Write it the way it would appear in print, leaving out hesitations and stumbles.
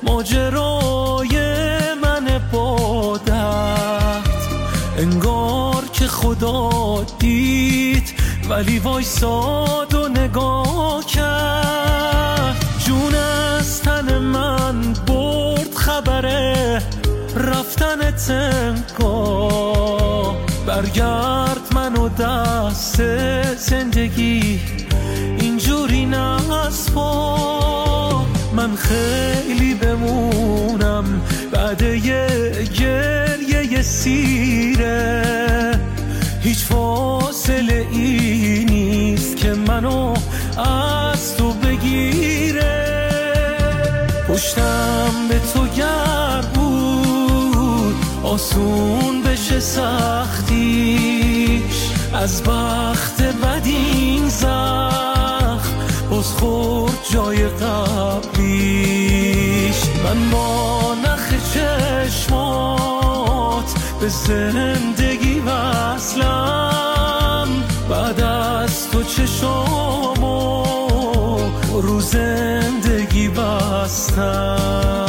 ماجرای من با درد، انگار که خدا دید ولی وایساد و نگاه کرد. جون از تن من برد خبره رفتنت انگار، برگرد منو دست زندگی اینجوری نسپار. من خیلی بمونم بعد یه گریه سیره، هیچ فاصله ای نیست که منو از تو بگیره. پشتم به تو گر بود آسون بشه سختیش، از بخت بد این زخم باز خورد جای قبلیش. من با نخ چشمات به زندگی وصلم، بعد از تو چشامو رو زندگی بستم.